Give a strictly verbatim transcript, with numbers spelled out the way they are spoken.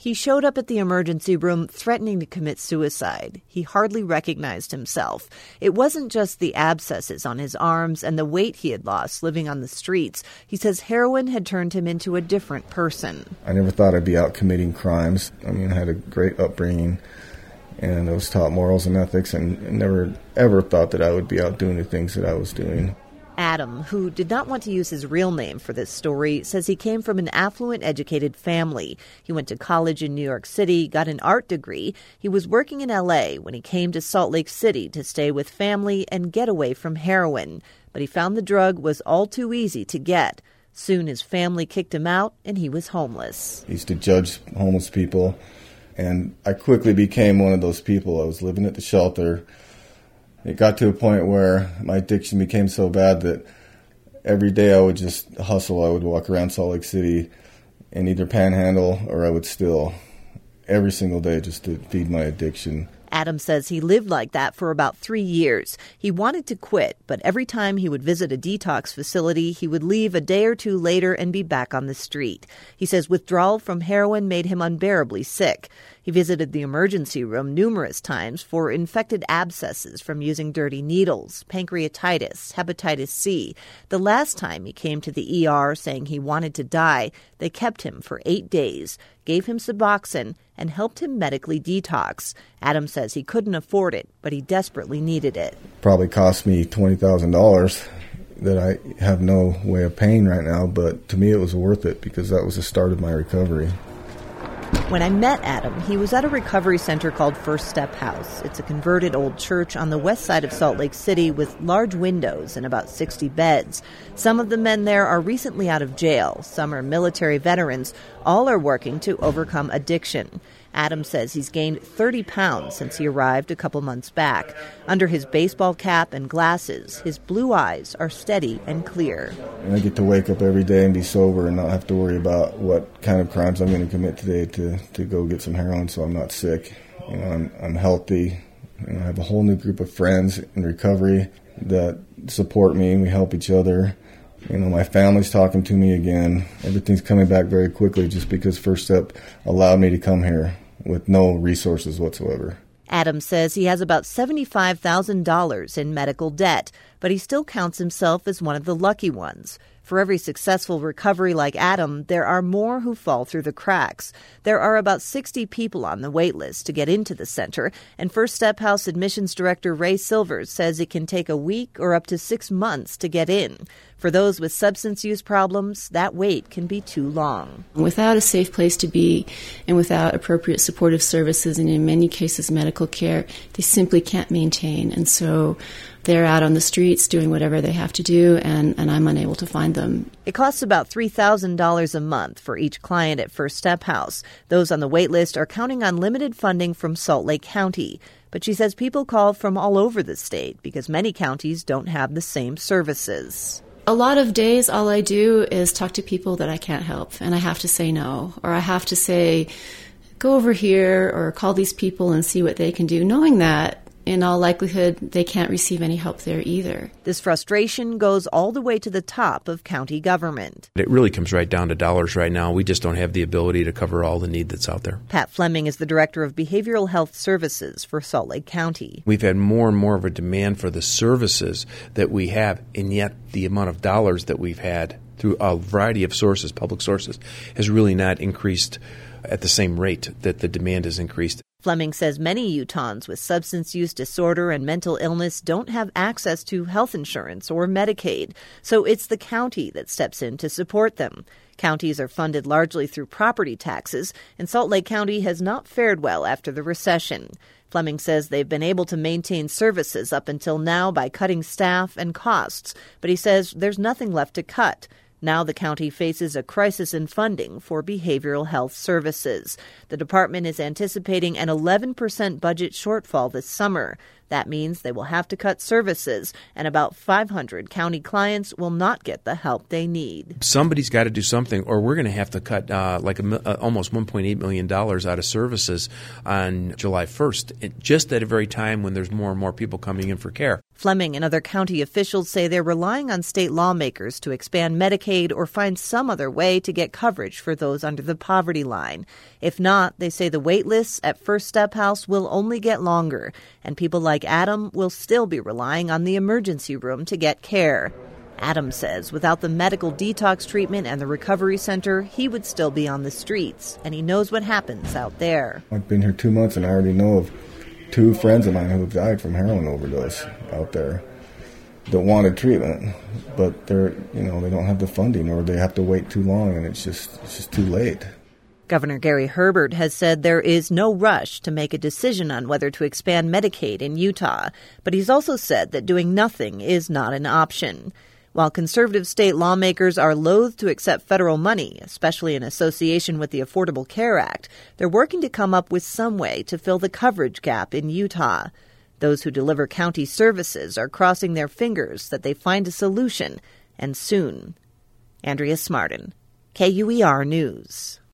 He showed up at the emergency room threatening to commit suicide. He hardly recognized himself. It wasn't just the abscesses on his arms and the weight he had lost living on the streets. He says heroin had turned him into a different person. I never thought I'd be out committing crimes. I mean, I had a great upbringing, and I was taught morals and ethics, and never, ever thought that I would be out doing the things that I was doing. Adam, who did not want to use his real name for this story, says he came from an affluent, educated family. He went to college in New York City, got an art degree. He was working in L A when he came to Salt Lake City to stay with family and get away from heroin. But he found the drug was all too easy to get. Soon his family kicked him out, and he was homeless. I used to judge homeless people, and I quickly became one of those people. I was living at the shelter. It got to a point where my addiction became so bad that every day I would just hustle. I would walk around Salt Lake City and either panhandle or I would steal every single day just to feed my addiction. Adam says he lived like that for about three years. He wanted to quit, but every time he would visit a detox facility, he would leave a day or two later and be back on the street. He says withdrawal from heroin made him unbearably sick. He visited the emergency room numerous times for infected abscesses from using dirty needles, pancreatitis, hepatitis C. The last time he came to the E R saying he wanted to die, they kept him for eight days, gave him Suboxone, and helped him medically detox. Adam says he couldn't afford it, but he desperately needed it. Probably cost me twenty thousand dollars that I have no way of paying right now, but to me it was worth it because that was the start of my recovery. When I met Adam, he was at a recovery center called First Step House. It's a converted old church on the west side of Salt Lake City with large windows and about sixty beds. Some of the men there are recently out of jail. Some are military veterans. All are working to overcome addiction. Adam says he's gained thirty pounds since he arrived a couple months back. Under his baseball cap and glasses, his blue eyes are steady and clear. And I get to wake up every day and be sober and not have to worry about what kind of crimes I'm going to commit today to, to go get some heroin so I'm not sick. You know, I'm, I'm healthy. And I have a whole new group of friends in recovery that support me and we help each other. You know, my family's talking to me again. Everything's coming back very quickly just because First Step allowed me to come here with no resources whatsoever. Adam says he has about seventy-five thousand dollars in medical debt, but he still counts himself as one of the lucky ones. For every successful recovery like Adam, there are more who fall through the cracks. There are about sixty people on the wait list to get into the center, and First Step House admissions director Ray Silvers says it can take a week or up to six months to get in. For those with substance use problems, that wait can be too long. Without a safe place to be and without appropriate supportive services and in many cases medical care, they simply can't maintain. And so they're out on the streets doing whatever they have to do, and, and I'm unable to find them. It costs about three thousand dollars a month for each client at First Step House. Those on the wait list are counting on limited funding from Salt Lake County. But she says people call from all over the state because many counties don't have the same services. A lot of days, all I do is talk to people that I can't help, and I have to say no, or I have to say, go over here, or call these people and see what they can do, knowing that in all likelihood, they can't receive any help there either. This frustration goes all the way to the top of county government. It really comes right down to dollars right now. We just don't have the ability to cover all the need that's out there. Pat Fleming is the director of behavioral health services for Salt Lake County. We've had more and more of a demand for the services that we have, and yet the amount of dollars that we've had through a variety of sources, public sources, has really not increased at the same rate that the demand has increased. Fleming says many Utahns with substance use disorder and mental illness don't have access to health insurance or Medicaid, so it's the county that steps in to support them. Counties are funded largely through property taxes, and Salt Lake County has not fared well after the recession. Fleming says they've been able to maintain services up until now by cutting staff and costs, but he says there's nothing left to cut. Now the county faces a crisis in funding for behavioral health services. The department is anticipating an eleven percent budget shortfall this summer. That means they will have to cut services, and about five hundred county clients will not get the help they need. Somebody's got to do something, or we're going to have to cut uh, like a, uh, almost one point eight million dollars out of services on July first, just at a very time when there's more and more people coming in for care. Fleming and other county officials say they're relying on state lawmakers to expand Medicaid or find some other way to get coverage for those under the poverty line. If not, they say the wait lists at First Step House will only get longer, and people like Adam will still be relying on the emergency room to get care. Adam says without the medical detox treatment and the recovery center, he would still be on the streets, and he knows what happens out there. I've been here two months, and I already know of two friends of mine who have died from heroin overdose out there that wanted treatment, but they're, you know, they don't have the funding, or they have to wait too long, and it's just it's just too late. Governor Gary Herbert has said there is no rush to make a decision on whether to expand Medicaid in Utah, but he's also said that doing nothing is not an option. While conservative state lawmakers are loath to accept federal money, especially in association with the Affordable Care Act, they're working to come up with some way to fill the coverage gap in Utah. Those who deliver county services are crossing their fingers that they find a solution, and soon. Andrea Smartin, K U E R News.